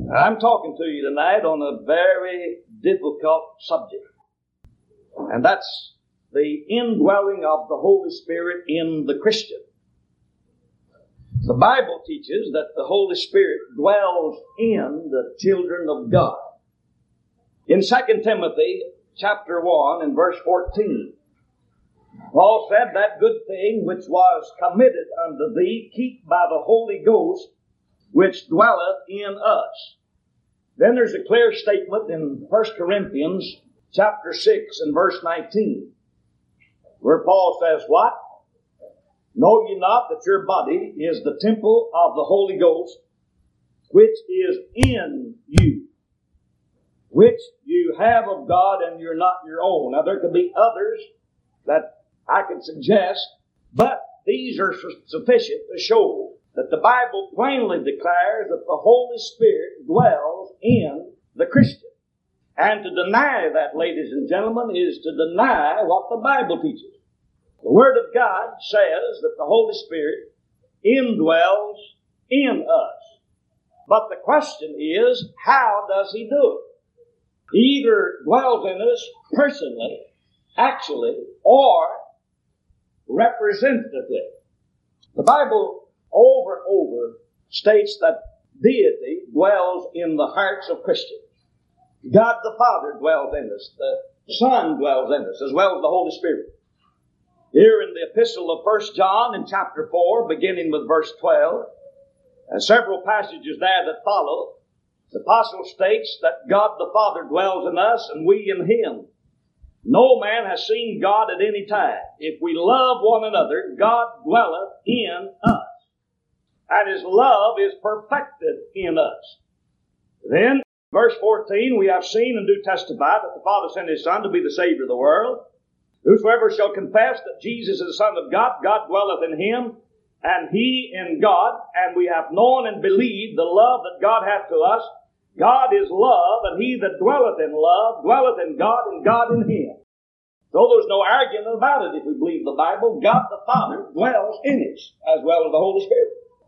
I'm talking to you tonight on a very difficult subject, and that's the indwelling of the Holy Spirit in the Christian. The Bible teaches that the Holy Spirit dwells in the children of God. In 2 Timothy chapter 1 and verse 14, Paul said, "That good thing which was committed unto thee, keep by the Holy Ghost, which dwelleth in us." Then there's a clear statement in 1 Corinthians chapter 6 and verse 19, where Paul says, "What? Know ye not that your body is the temple of the Holy Ghost, which is in you, which you have of God, and you're not your own?" Now there could be others that I could suggest, but these are sufficient to show that the Bible plainly declares that the Holy Spirit dwells in the Christian. And to deny that, ladies and gentlemen, is to deny what the Bible teaches. The Word of God says that the Holy Spirit indwells in us. But the question is, how does He do it? He either dwells in us personally, actually, or representatively. The Bible over and over states that deity dwells in the hearts of Christians. God the Father dwells in us. The Son dwells in us, as well as the Holy Spirit. Here in the epistle of 1 John in chapter 4, beginning with verse 12, and several passages there that follow, the apostle states that God the Father dwells in us and we in Him. No man has seen God at any time. If we love one another, God dwelleth in us, and His love is perfected in us. Then, verse 14, we have seen and do testify that the Father sent His Son to be the Savior of the world. Whosoever shall confess that Jesus is the Son of God, God dwelleth in Him, and He in God. And we have known and believed the love that God hath to us. God is love, and He that dwelleth in love dwelleth in God, and God in Him. So there's no argument about it if we believe the Bible. God the Father dwells in us, as well as the Holy Spirit.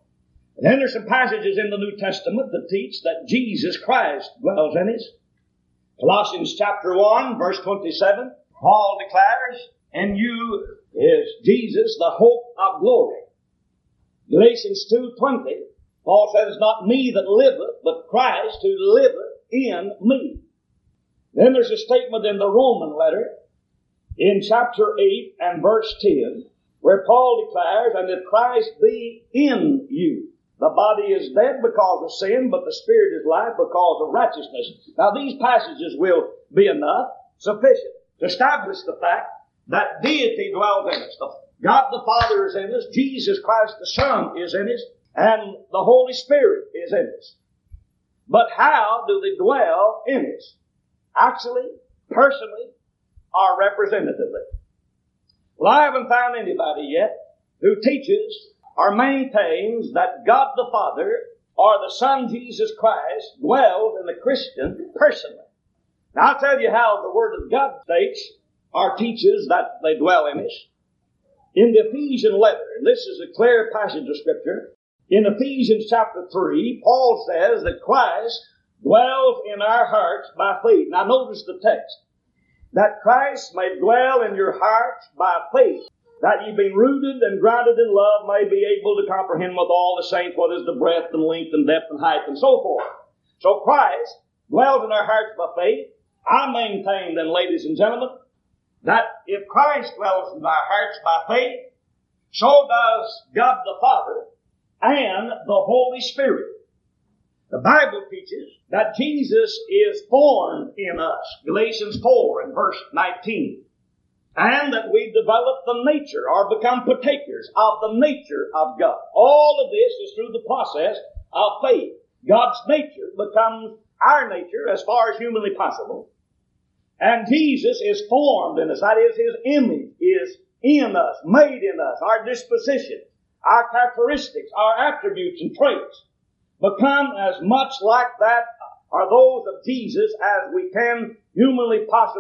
And then there's some passages in the New Testament that teach that Jesus Christ dwells in us. Colossians chapter 1, verse 27, Paul declares, "In you is Jesus, the hope of glory." Galatians 2:20, Paul says, "It's not me that liveth, but Christ who liveth in me." Then there's a statement in the Roman letter, in chapter 8 and verse 10, where Paul declares, "And if Christ be in you, the body is dead because of sin, but the spirit is life because of righteousness." Now these passages will be enough, sufficient, to establish the fact that deity dwells in us. God the Father is in us, Jesus Christ the Son is in us, and the Holy Spirit is in us. But how do they dwell in us? Actually, personally, or representatively? Well, I haven't found anybody yet who teaches or maintains that God the Father or the Son Jesus Christ dwells in the Christian personally. Now I'll tell you how the Word of God states or teaches that they dwell in us. In the Ephesian letter, and this is a clear passage of Scripture, in Ephesians chapter 3, Paul says that Christ dwells in our hearts by faith. Now notice the text. "That Christ may dwell in your hearts by faith, that ye being rooted and grounded in love may be able to comprehend with all the saints what is the breadth and length and depth and height," and so forth. So Christ dwells in our hearts by faith. I maintain then, ladies and gentlemen, that if Christ dwells in our hearts by faith, so does God the Father and the Holy Spirit. The Bible teaches that Jesus is formed in us, Galatians 4 and verse 19, and that we develop the nature or become partakers of the nature of God. All of this is through the process of faith. God's nature becomes our nature as far as humanly possible. And Jesus is formed in us. That is, His image is in us, made in us. Our disposition, our characteristics, our attributes and traits become as much like that or those of Jesus as we can humanly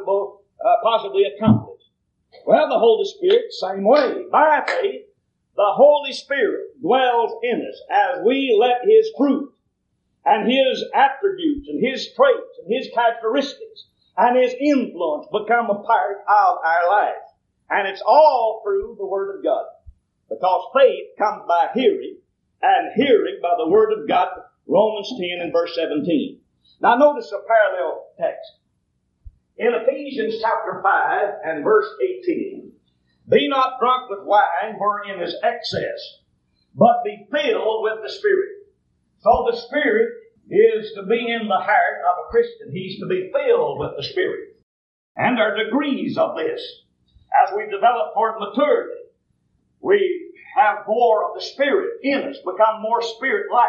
possibly accomplish. Well, the Holy Spirit, same way. By faith, the Holy Spirit dwells in us as we let His fruit and His attributes and His traits and His characteristics and His influence become a part of our lives. And it's all through the Word of God. Because faith comes by hearing, and hearing by the Word of God, Romans 10 and verse 17. Now notice a parallel text. In Ephesians chapter 5 and verse 18, be not drunk with wine wherein is excess, but be filled with the Spirit. So the Spirit is to be in the heart of a Christian. He's to be filled with the Spirit. And there are degrees of this. As we develop toward maturity, we have more of the Spirit in us, become more Spirit-like.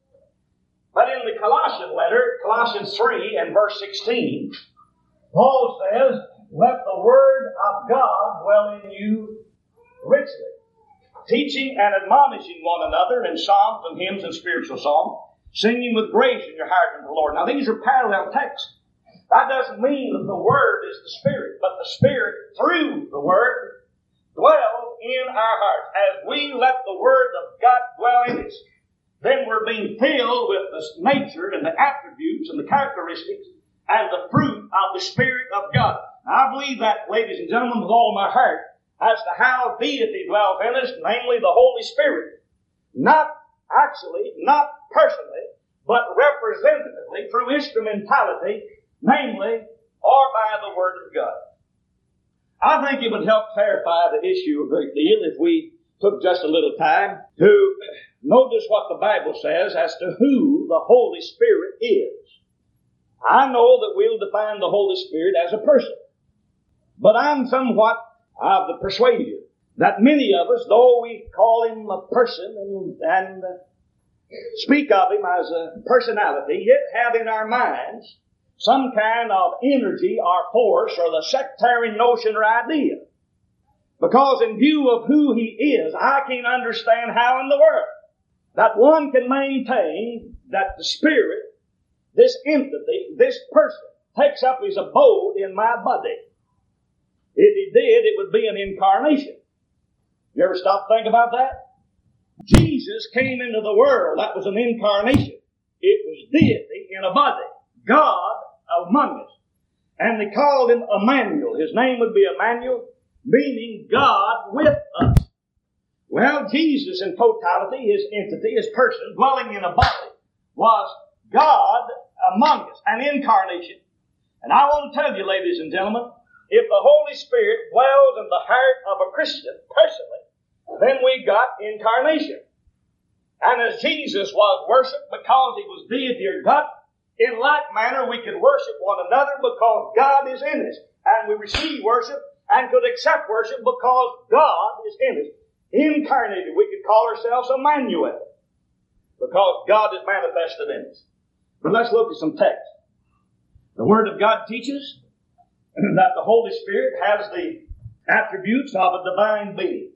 But in the Colossian letter, Colossians 3 and verse 16, Paul says, let the Word of God dwell in you richly, teaching and admonishing one another in psalms and hymns and spiritual songs, singing with grace in your heart unto the Lord. Now these are parallel texts. That doesn't mean that the Word is the Spirit, but the Spirit through the Word dwells in our hearts. As we let the Word of God dwell in us, then we're being filled with the nature and the attributes and the characteristics and the fruit of the Spirit of God. Now, I believe that, ladies and gentlemen, with all my heart, as to how deity dwells in us, namely the Holy Spirit. Not personally, but representatively through instrumentality, namely, or by the Word of God. I think it would help clarify the issue a great deal if we took just a little time to notice what the Bible says as to who the Holy Spirit is. I know that we'll define the Holy Spirit as a person, but I'm somewhat of the persuasion that many of us, though we call Him a person and speak of Him as a personality, yet have in our minds some kind of energy or force or the sectarian notion or idea. Because in view of who He is, I can't understand how in the world that one can maintain that the Spirit, this entity, this person, takes up His abode in my body. If He did, it would be an incarnation. You ever stop to think about that? Jesus came into the world. That was an incarnation. It was deity in a body. God among us. And they called Him Emmanuel. His name would be Emmanuel, meaning God with us. Well, Jesus in totality, His entity, His person, dwelling in a body, was God among us, an incarnation. And I want to tell you, ladies and gentlemen, if the Holy Spirit dwells in the heart of a Christian personally, then we got incarnation. And as Jesus was worshipped because He was deity or God, in like manner we can worship one another because God is in us. And we receive worship and could accept worship because God is in us. Incarnated, we could call ourselves Emmanuel because God is manifested in us. But let's look at some text. The Word of God teaches that the Holy Spirit has the attributes of a divine being.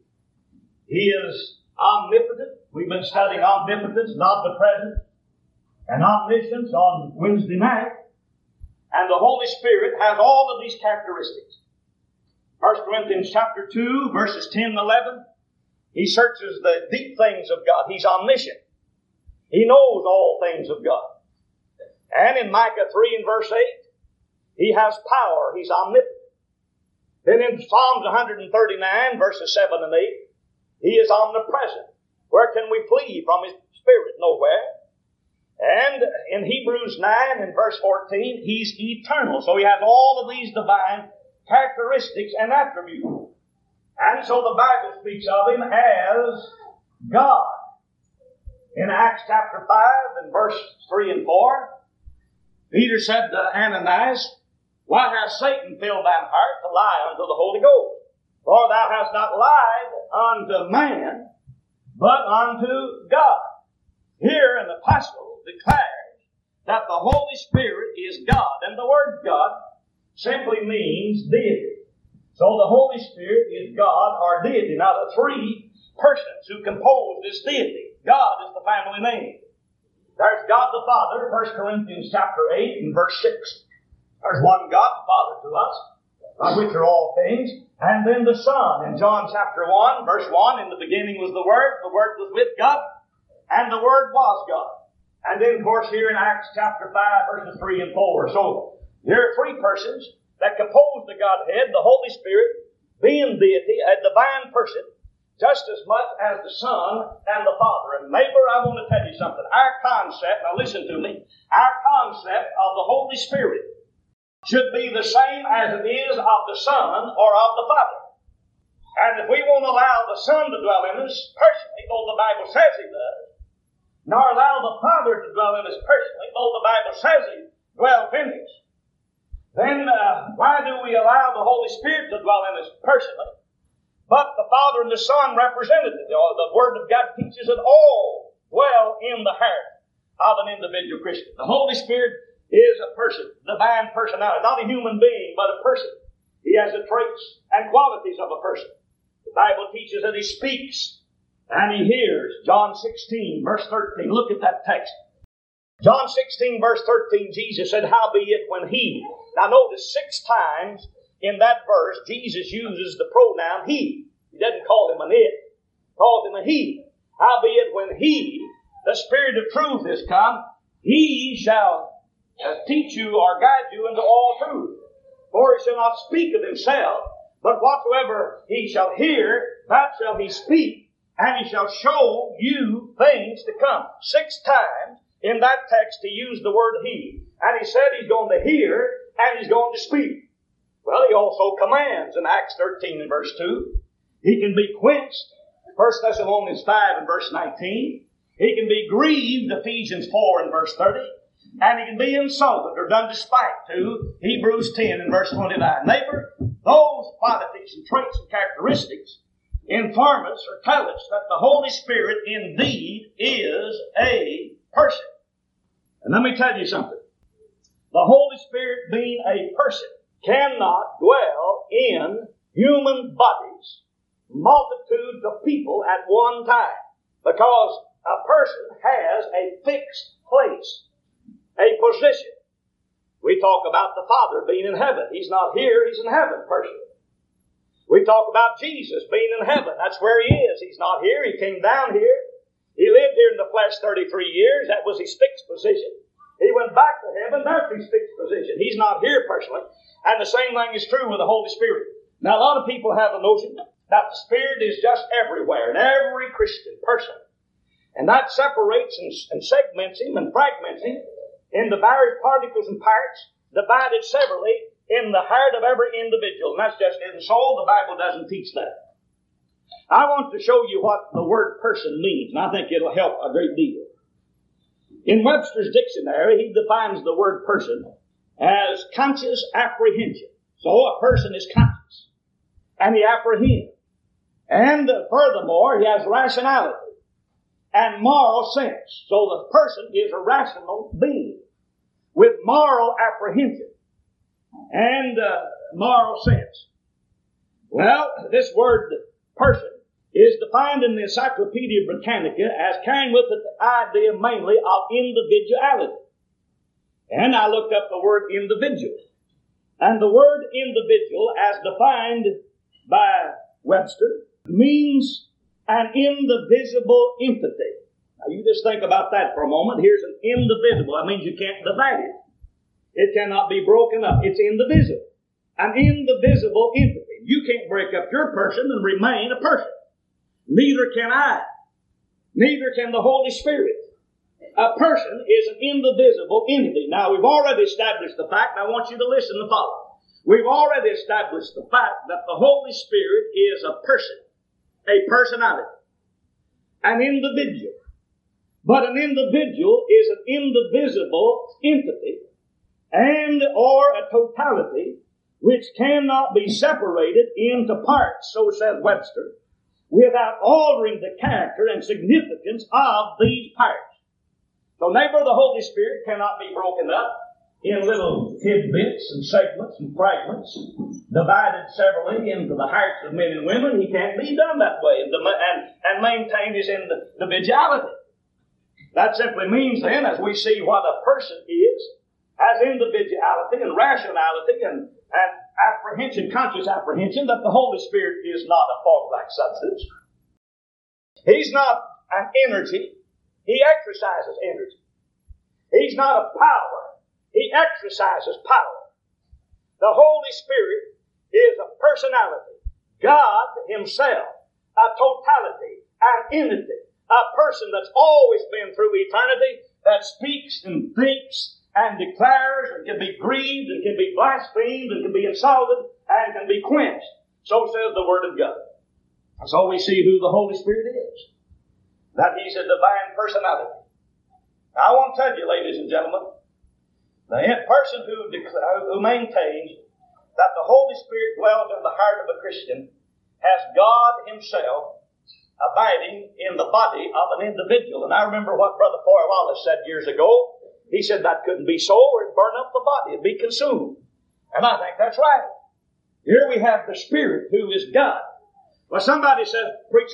He is omnipotent. We've been studying omnipotence, not the present, and omniscience on Wednesday night. And the Holy Spirit has all of these characteristics. 1 Corinthians chapter 2, verses 10 and 11. He searches the deep things of God. He's omniscient. He knows all things of God. And in Micah 3 and verse 8, He has power. He's omnipotent. Then in Psalms 139, verses 7 and 8, He is omnipresent. Where can we flee from His Spirit? Nowhere. And in Hebrews 9 and verse 14, He's eternal. So He has all of these divine characteristics and attributes. And so the Bible speaks of Him as God. In Acts chapter 5 and verse 3 and 4, Peter said to Ananias, why has Satan filled thine heart to lie unto the Holy Ghost? For thou hast not lied unto man, but unto God. Here an apostle declares that the Holy Spirit is God, and the word God simply means deity. So the Holy Spirit is God or deity. Now the three persons who compose this deity, God is the family name. There's God the Father, 1 Corinthians chapter 8 and verse 6. There's one God the Father to us, by which are all things. And then the Son, in John chapter 1, verse 1, in the beginning was the Word was with God, and the Word was God. And then, of course, here in Acts chapter 5, verses 3 and 4. So, there are three persons that compose the Godhead, the Holy Spirit, being deity, a divine person, just as much as the Son and the Father. And neighbor, I want to tell you something. Our concept, now listen to me, our concept of the Holy Spirit should be the same as it is of the Son or of the Father. And if we won't allow the Son to dwell in us personally, though the Bible says He does, nor allow the Father to dwell in us personally, though the Bible says He dwells in us, then why do we allow the Holy Spirit to dwell in us personally? But the Father and the Son represented it. The Word of God teaches that all dwell in the heart of an individual Christian. The Holy Spirit is a person, divine personality, not a human being, but a person. He has the traits and qualities of a person. The Bible teaches that He speaks and He hears. John 16, verse 13. Look at that text. John 16, verse 13, Jesus said, howbeit when He. Now notice 6 times in that verse, Jesus uses the pronoun He. He doesn't call Him an it. He calls Him a He. Howbeit when He, the Spirit of truth, is come, He shall teach you or guide you into all truth. For He shall not speak of Himself, but whatsoever He shall hear, that shall He speak, and He shall show you things to come. 6 times in that text He used the word He. And He said He's going to hear and He's going to speak. Well, He also commands in Acts 13 and verse 2. He can be quenched, 1 Thessalonians 5 and verse 19. He can be grieved, Ephesians 4 and verse 30. And He can be insulted or done despite to Hebrews 10 and verse 29. Neighbor, those qualities and traits and characteristics inform us or tell us that the Holy Spirit indeed is a person. And let me tell you something. The Holy Spirit being a person cannot dwell in human bodies, multitudes of people at one time, because a person has a fixed place, a position. We talk about the Father being in heaven. He's not here, He's in heaven personally. We talk about Jesus being in heaven. That's where He is. He's not here. He came down here. He lived here in the flesh 33 years. That was His fixed position. He went back to heaven. That's His fixed position. He's not here personally. And the same thing is true with the Holy Spirit. Now, a lot of people have a notion that the Spirit is just everywhere in every Christian person. And that separates and segments Him and fragments Him into various particles and parts, divided severally in the heart of every individual. And that's just isn't so. The Bible doesn't teach that. I want to show you what the word person means, and I think it'll help a great deal. In Webster's dictionary, he defines the word person as conscious apprehension. So a person is conscious, and he apprehends. And furthermore, he has rationality and moral sense. So the person is a rational being with moral apprehension and moral sense. Well, this word person is defined in the Encyclopedia Britannica as carrying with it the idea mainly of individuality. And I looked up the word individual. And the word individual, as defined by Webster, means an indivisible entity. Now you just think about that for a moment. Here's an indivisible. That means you can't divide it. It cannot be broken up. It's indivisible. An indivisible entity. You can't break up your person and remain a person. Neither can I. Neither can the Holy Spirit. A person is an indivisible entity. Now, we've already established the fact, and I want you to listen to follow. We've already established the fact that the Holy Spirit is a person, a personality, an individual. But an individual is an indivisible entity and or a totality which cannot be separated into parts, so says Webster, without altering the character and significance of these parts. So, neighbor, the Holy Spirit cannot be broken up in little tidbits and segments and fragments, divided severally into the hearts of men and women. He can't be done that way and maintain his individuality. That simply means then, as we see what a person is, has individuality and rationality and apprehension, conscious apprehension, that the Holy Spirit is not a fog-like substance. He's not an energy. He exercises energy. He's not a power. He exercises power. The Holy Spirit is a personality. God Himself, a totality, an entity, a person that's always been through eternity, that speaks and thinks and declares and can be grieved and can be blasphemed and can be insulted and can be quenched. So says the Word of God. So we see who the Holy Spirit is. That He's a divine personality. Now I want to tell you, ladies and gentlemen, the person who maintains that the Holy Spirit dwells in the heart of a Christian has God Himself abiding in the body of an individual. And I remember what Brother Foy Wallace said years ago. He said that couldn't be so, or it'd burn up the body, it'd be consumed. And I think that's right. Here we have the Spirit who is God. Well, somebody says, preacher,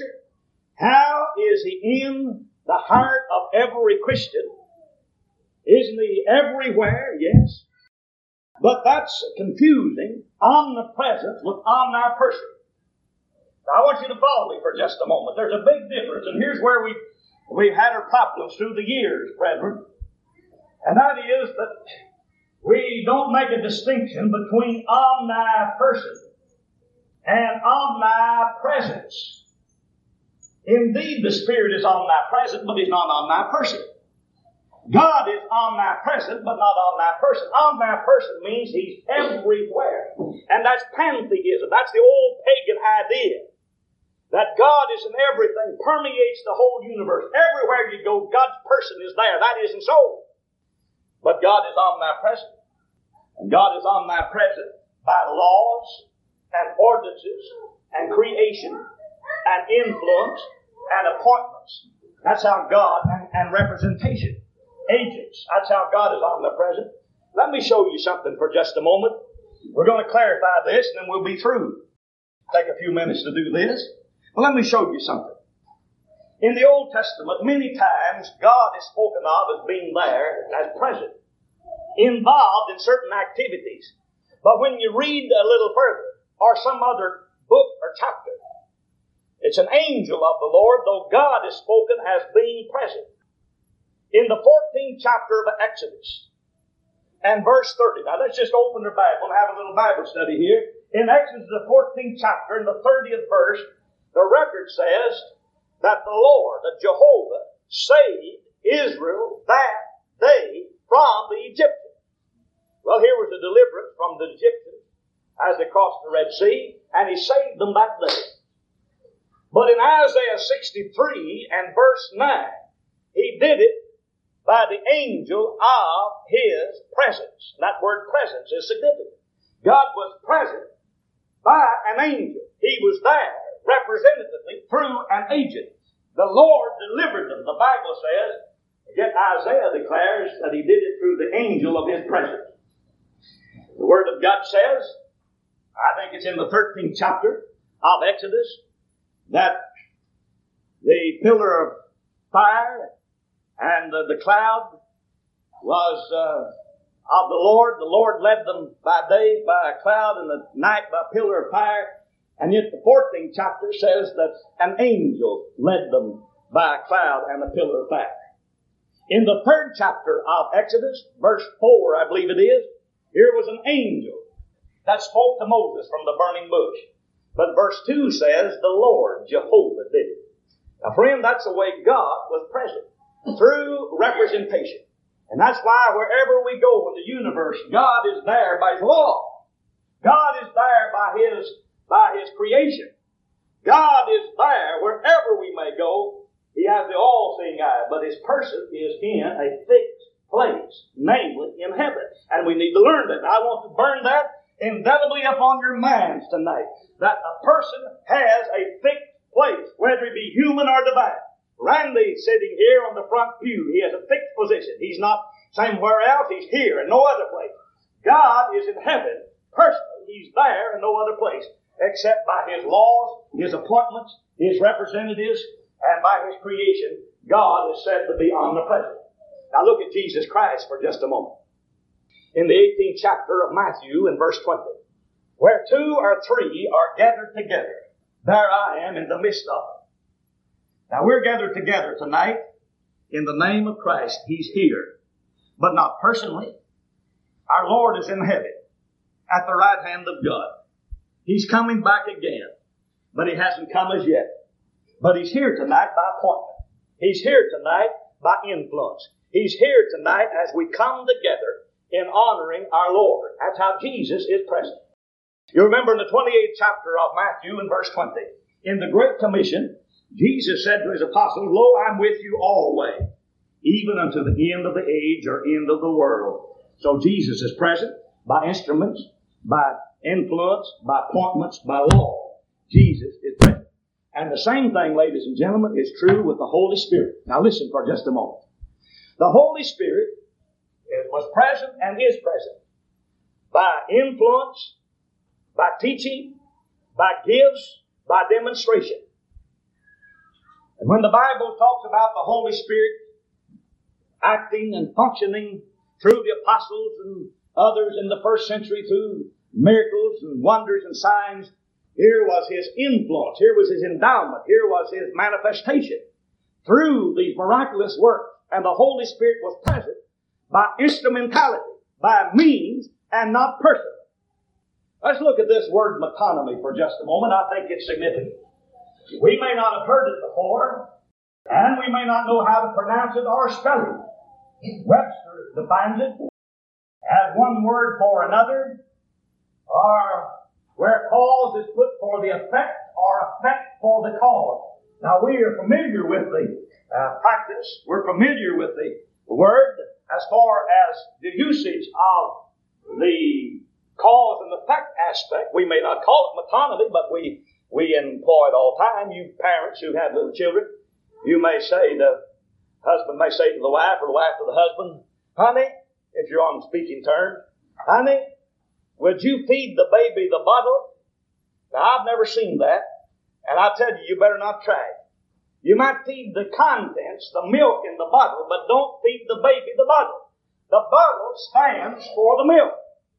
how is He in the heart of every Christian? Isn't He everywhere? Yes. But that's confusing omnipresence with omniperson. Now, I want you to follow me for just a moment. There's a big difference, and here's where we've had our problems through the years, brethren. And that is that we don't make a distinction between omniperson and omnipresence. Indeed, the Spirit is omnipresent, but He's not omniperson. God is omnipresent, but not omniperson. Omniperson means He's everywhere. And that's pantheism. That's the old pagan idea. That God is in everything, permeates the whole universe. Everywhere you go, God's person is there. That isn't so. But God is omnipresent. And God is omnipresent by laws and ordinances and creation and influence and appointments. That's how God, and representation. Agents. That's how God is omnipresent. Let me show you something for just a moment. We're going to clarify this and then we'll be through. Take a few minutes to do this. But let me show you something. In the Old Testament, many times God is spoken of as being there, as present, involved in certain activities. But when you read a little further, or some other book or chapter, it's an angel of the Lord, though God is spoken as being present. In the 14th chapter of Exodus, and verse 30. Now let's just open the Bible and have a little Bible study here. In Exodus, the 14th chapter, in the 30th verse, the record says that the Lord, that Jehovah, saved Israel that day from the Egyptians. Well, here was the deliverance from the Egyptians as they crossed the Red Sea, and He saved them that day. But in Isaiah 63 and verse 9, He did it by the angel of His presence. And that word presence is significant. God was present by an angel. He was there representatively through an agent. The Lord delivered them. The Bible says, yet Isaiah declares that He did it through the angel of His presence. The Word of God says, I think it's in the 13th chapter of Exodus, that the pillar of fire and the cloud was of the Lord. The Lord led them by day by a cloud and the night by a pillar of fire. And yet the 14th chapter says that an angel led them by a cloud and a pillar of fire. In the 3rd chapter of Exodus, verse 4, I believe it is, here was an angel that spoke to Moses from the burning bush. But verse 2 says, the Lord, Jehovah, did it. Now friend, that's the way God was present. Through representation. And that's why wherever we go in the universe, God is there by His law. God is there by His creation. God is there wherever we may go. He has the all-seeing eye, but His person is in a fixed place, namely in heaven. And we need to learn that. I want to burn that indelibly upon your minds tonight, that a person has a fixed place, whether it be human or divine. Randy sitting here on the front pew, he has a fixed position. He's not somewhere else, He's here in no other place. God is in heaven, personally. He's there in no other place, except by His laws, His appointments, His representatives, and by His creation. God is said to be omnipresent. Now look at Jesus Christ for just a moment. In the 18th chapter of Matthew, in verse 20, where 2 or 3 are gathered together, there I am in the midst of them. Now we're gathered together tonight in the name of Christ. He's here. but not personally. Our Lord is in heaven at the right hand of God. He's coming back again, but He hasn't come as yet. But He's here tonight by appointment. He's here tonight by influence. He's here tonight as we come together in honoring our Lord. That's how Jesus is present. You remember in the 28th chapter of Matthew in verse 20, in the Great Commission, Jesus said to His apostles, "Lo, I'm with you always, even unto the end of the age or end of the world." So Jesus is present by instruments, by influence, by appointments, by law. Jesus is present. And the same thing, ladies and gentlemen, is true with the Holy Spirit. Now listen for just a moment. The Holy Spirit was present and is present by influence, by teaching, by gifts, by demonstration. And when the Bible talks about the Holy Spirit acting and functioning through the apostles and others in the first century through miracles and wonders and signs, here was His influence, here was His endowment, here was His manifestation through these miraculous works. And the Holy Spirit was present by instrumentality, by means, and not person. Let's look at this word metonymy for just a moment. I think it's significant. We may not have heard it before, and we may not know how to pronounce it or spell it. Webster defines it as one word for another, or where cause is put for the effect, or effect for the cause. Now we are familiar with the practice. We're familiar with the word as far as the usage of the cause and effect aspect. We may not call it metonymy, but we employ it all the time. You parents who have little children, you may say, the husband may say to the wife, or the wife to the husband, "Honey," if you're on speaking terms, "Honey, would you feed the baby the bottle?" Now, I've never seen that, and I tell you, you better not try it. You might feed the contents, the milk in the bottle, but don't feed the baby the bottle. The bottle stands for the milk.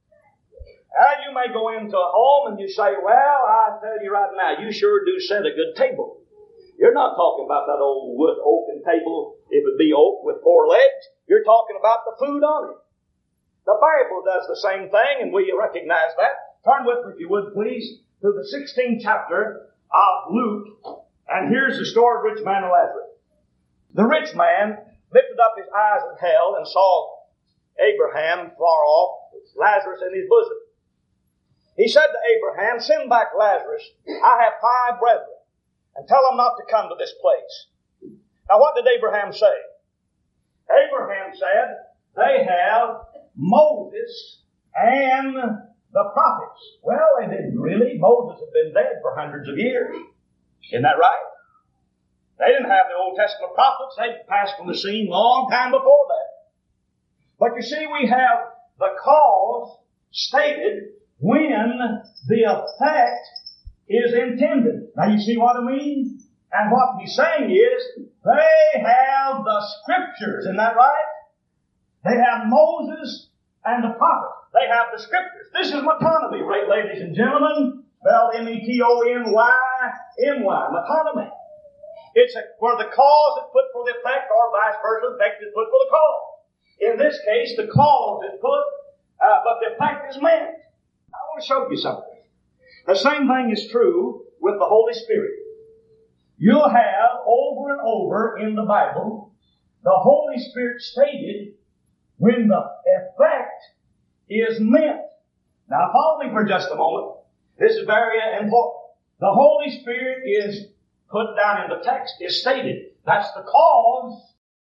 Now, you may go into a home and you say, "Well, I tell you right now, you sure do set a good table." You're not talking about that old wood oaken table, if it be oak with 4 legs. You're talking about the food on it. The Bible does the same thing, and we recognize that. Turn with me, if you would, please, to the 16th chapter of Luke. And here's the story of rich man and Lazarus. The rich man lifted up his eyes in hell and saw Abraham far off, Lazarus in his bosom. He said to Abraham, "Send back Lazarus. I have 5 brethren, and tell them not to come to this place." Now what did Abraham say? Abraham said, "They have Moses and the prophets." Well, they didn't really. Moses had been dead for hundreds of years. Isn't that right? They didn't have the Old Testament prophets. They passed from the scene long time before that. But you see, we have the cause stated when the effect is intended. Now you see what I mean? And what he's saying is, they have the Scriptures. Isn't that right? They have Moses and the prophets. They have the Scriptures. This is metonymy, right, ladies and gentlemen? Spelled metonymy, metonymy. It's where the cause is put for the effect, or vice versa, the effect is put for the cause. In this case, the cause is put, but the effect is meant. I want to show you something. The same thing is true with the Holy Spirit. You'll have over and over in the Bible, the Holy Spirit stated when the effect is meant. Now follow me for just a moment. This is very important. The Holy Spirit is put down in the text, is stated. That's the cause,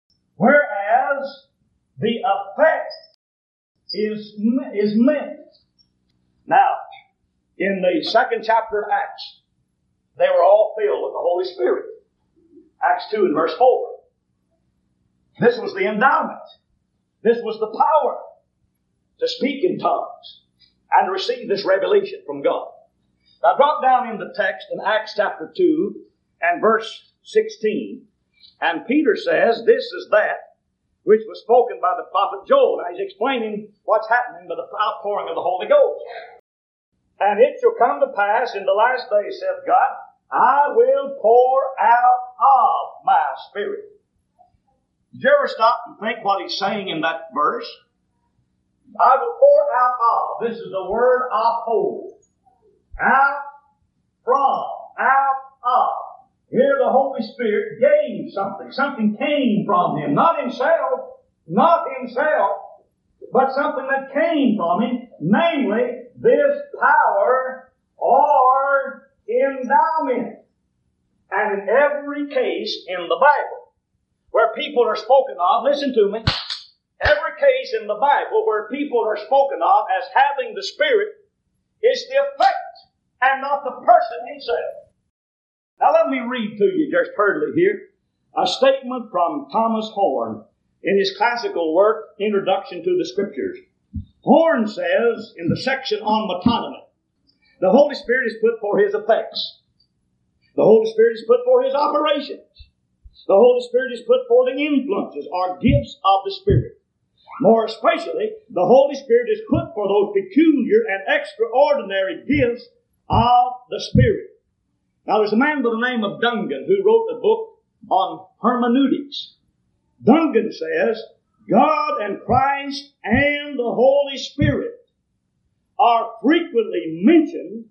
whereas the effect is meant. Now, in the 2nd chapter of Acts, they were all filled with the Holy Spirit. Acts 2 and verse 4. This was the endowment. This was the power to speak in tongues and receive this revelation from God. Now drop down in the text in Acts chapter 2 and verse 16. And Peter says, "This is that which was spoken by the prophet Joel." Now he's explaining what's happening by the outpouring of the Holy Ghost. "And it shall come to pass in the last days, saith God, I will pour out of my Spirit." Did you ever stop and think what he's saying in that verse? I will pour out of. This is the word apo. Out from, out of. Here the Holy Spirit gave something. Something came from Him. Not Himself, but something that came from Him, namely this power or endowment. And in every case in the Bible where people are spoken of, listen to me, every case in the Bible where people are spoken of as having the Spirit is the effect and not the person himself. Now let me read to you just hurriedly here a statement from Thomas Horn in his classical work, Introduction to the Scriptures. Horn says in the section on metonymy, the Holy Spirit is put for His effects. The Holy Spirit is put for His operations. The Holy Spirit is put for the influences or gifts of the Spirit. More especially, the Holy Spirit is put for those peculiar and extraordinary gifts of the Spirit. Now there's a man by the name of Dungan who wrote a book on hermeneutics. Dungan says, God and Christ and the Holy Spirit are frequently mentioned,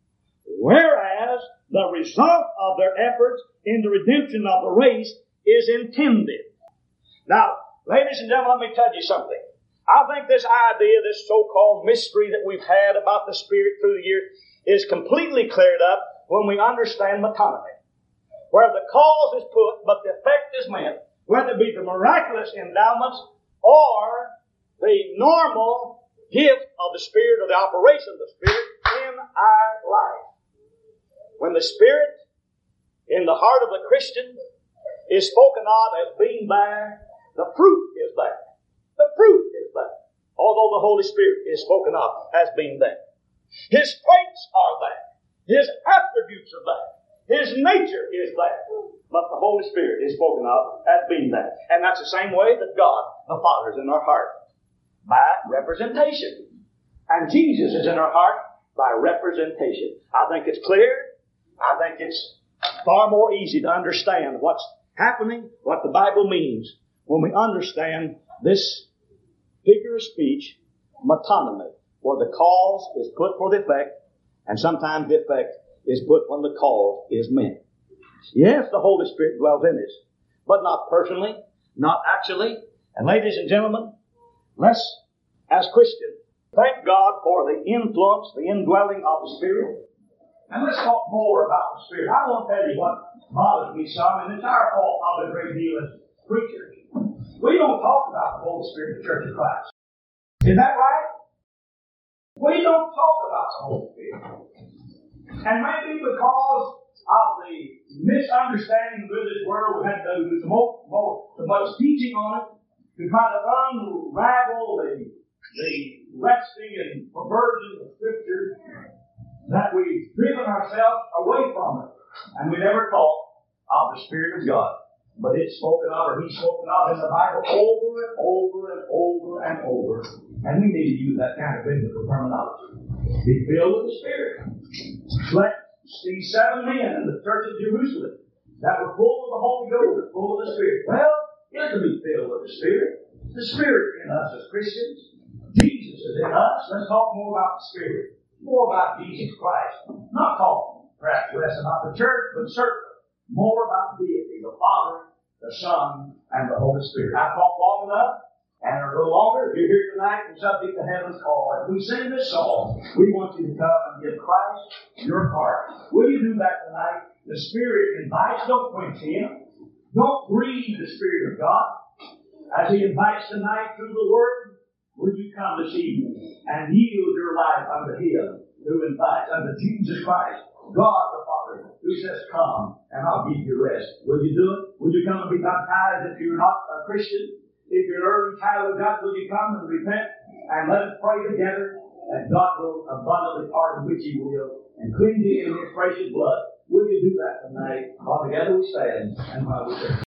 whereas the result of their efforts in the redemption of the race is intended. Now, ladies and gentlemen, let me tell you something. I think this idea, this so-called mystery that we've had about the Spirit through the years is completely cleared up when we understand metonymy, where the cause is put but the effect is meant, whether it be the miraculous endowments or the normal gift of the Spirit or the operation of the Spirit in our life. When the Spirit in the heart of the Christian is spoken of as being there, the fruit is there. The fruit is there, although the Holy Spirit is spoken of as being there. His traits are there. His attributes are there. His nature is there. But the Holy Spirit is spoken of as being there. And that's the same way that God, the Father, is in our heart, by representation. And Jesus is in our heart by representation. I think it's clear. I think it's far more easy to understand what's happening, what the Bible means, when we understand this figure of speech, metonymy, where the cause is put for the effect, and sometimes the effect is put when the cause is meant. Yes, the Holy Spirit dwells in us, but not personally, not actually. And ladies and gentlemen, let's, as Christians, thank God for the influence, the indwelling of the Spirit. And let's talk more about the Spirit. I want to tell you what bothers me some, and it's our fault of a great deal as preachers. We don't talk about the Holy Spirit in the Church of Christ. Is that right? We don't talk about the Holy Spirit. And maybe because of the misunderstanding of this world, we had to do so much teaching on it to try to unravel the wresting and perversion of Scripture, that we've driven ourselves away from it. And we never thought of the Spirit of God. But it's spoken of, or He's spoken of in the Bible over and over and over and over. And we need to use that kind of biblical terminology. Be filled with the Spirit. Let these 7 men in the church of Jerusalem that were full of the Holy Ghost, full of the Spirit. Well, it's to be filled with the Spirit. The Spirit in us as Christians. Jesus is in us. Let's talk more about the Spirit. More about Jesus Christ. Not talking perhaps less about the church, but certainly more about the deity, the Father, the Son, and the Holy Spirit. I've talked long enough, and a little longer. If you're here tonight and subject to heaven's call, as we sing this song, we want you to come and give Christ your heart. Will you do that tonight? The Spirit invites. Don't quench Him. Don't grieve the Spirit of God. As He invites tonight through the Word, will you come this evening and yield your life unto Him who invites, unto Jesus Christ, God the Father, who says, come, and I'll give you rest. Will you do it? Will you come and be baptized if you're not a Christian? If you're an early child of God, will you come and repent? And let us pray together that God will abundantly pardon, which He will, and cleanse you in His precious blood. Will you do that tonight? While together we stand and while we pray.